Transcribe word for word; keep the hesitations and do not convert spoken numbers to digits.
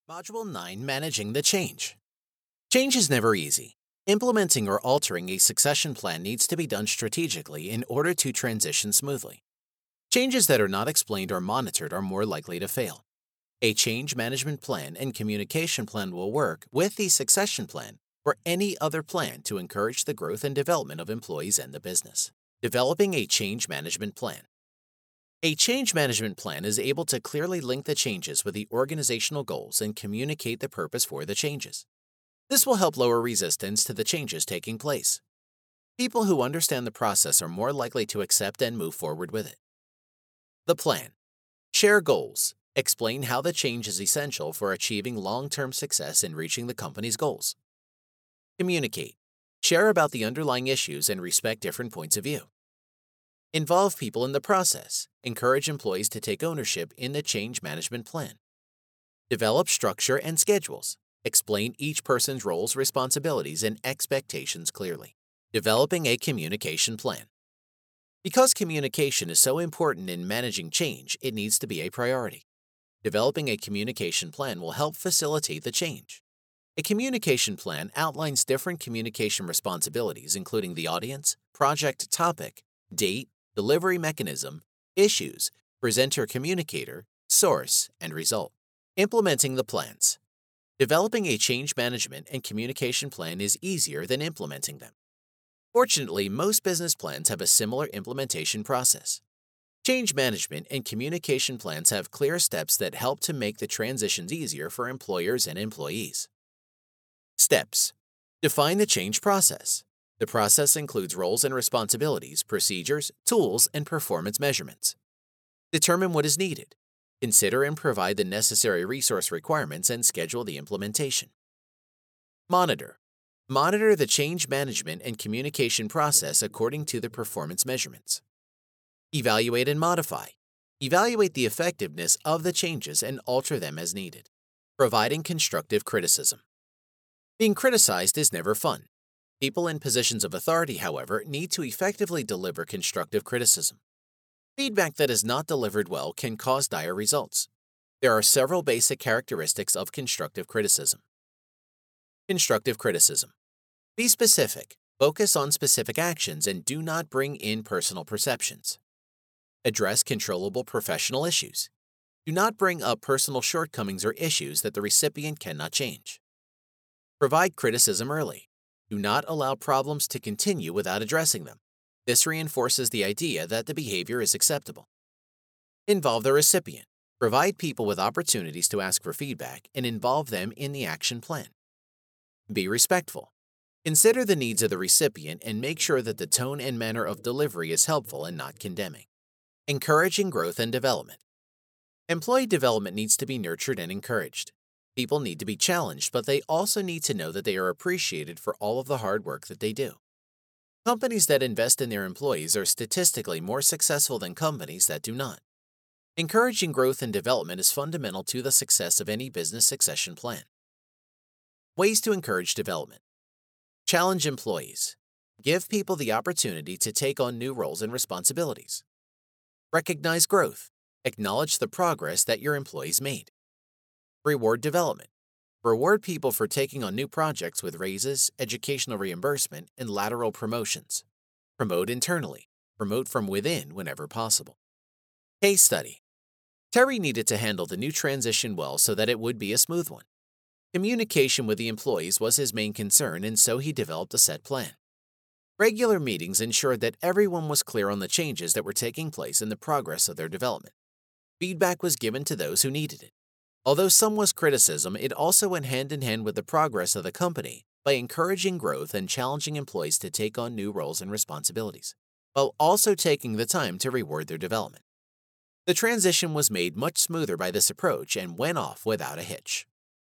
Module nine Managing the Change. Change is never easy. Implementing or altering a succession plan needs to be done strategically in order to transition smoothly. Changes that are not explained or monitored are more likely to fail. A change management plan and communication plan will work with the succession plan or any other plan to encourage the growth and development of employees and the business. Developing a change management plan. A change management plan is able to clearly link the changes with the organizational goals and communicate the purpose for the changes. This will help lower resistance to the changes taking place. People who understand the process are more likely to accept and move forward with it. The plan. Share goals. Explain how the change is essential for achieving long-term success in reaching the company's goals. Communicate. Share about the underlying issues and respect different points of view. Involve people in the process. Encourage employees to take ownership in the change management plan. Develop structure and schedules. Explain each person's roles, responsibilities, and expectations clearly. Developing a communication plan. Because communication is so important in managing change, it needs to be a priority. Developing a communication plan will help facilitate the change. A communication plan outlines different communication responsibilities, including the audience, project topic, date, delivery mechanism, issues, presenter communicator, source, and result. Implementing the plans. Developing a change management and communication plan is easier than implementing them. Fortunately, most business plans have a similar implementation process. Change management and communication plans have clear steps that help to make the transitions easier for employers and employees. Steps. Define the change process. The process includes roles and responsibilities, procedures, tools, and performance measurements. Determine what is needed. Consider and provide the necessary resource requirements and schedule the implementation. Monitor. Monitor the change management and communication process according to the performance measurements. Evaluate and modify. Evaluate the effectiveness of the changes and alter them as needed. Providing constructive criticism. Being criticized is never fun. People in positions of authority, however, need to effectively deliver constructive criticism. Feedback that is not delivered well can cause dire results. There are several basic characteristics of constructive criticism. Constructive criticism. Be specific, focus on specific actions, and do not bring in personal perceptions. Address controllable professional issues. Do not bring up personal shortcomings or issues that the recipient cannot change. Provide criticism early. Do not allow problems to continue without addressing them. This reinforces the idea that the behavior is acceptable. Involve the recipient. Provide people with opportunities to ask for feedback and involve them in the action plan. Be respectful. Consider the needs of the recipient and make sure that the tone and manner of delivery is helpful and not condemning. Encouraging growth and development. Employee development needs to be nurtured and encouraged. People need to be challenged, but they also need to know that they are appreciated for all of the hard work that they do. Companies that invest in their employees are statistically more successful than companies that do not. Encouraging growth and development is fundamental to the success of any business succession plan. Ways to encourage development. Challenge employees. Give people the opportunity to take on new roles and responsibilities. Recognize growth. Acknowledge the progress that your employees made. Reward development. Reward people for taking on new projects with raises, educational reimbursement, and lateral promotions. Promote internally. Promote from within whenever possible. Case study. Terry needed to handle the new transition well so that it would be a smooth one. Communication with the employees was his main concern, and so he developed a set plan. Regular meetings ensured that everyone was clear on the changes that were taking place and the progress of their development. Feedback was given to those who needed it. Although some was criticism, it also went hand in hand with the progress of the company by encouraging growth and challenging employees to take on new roles and responsibilities, while also taking the time to reward their development. The transition was made much smoother by this approach and went off without a hitch.